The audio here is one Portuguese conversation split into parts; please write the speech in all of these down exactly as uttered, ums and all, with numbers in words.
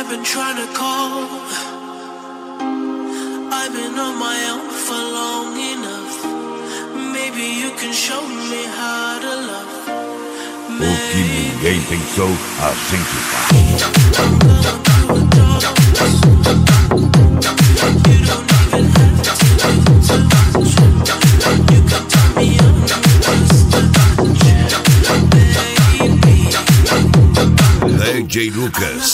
been trying to call. I've been on my own for long enough. Maybe you can show me how to love. O que ninguém pensou, a gente faz. D J Lucas.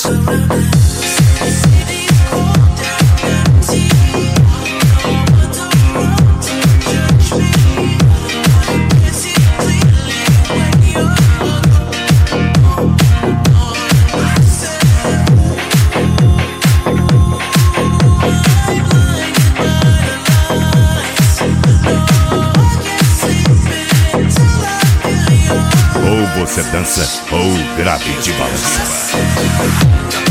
Ou você dança ou grave de balança.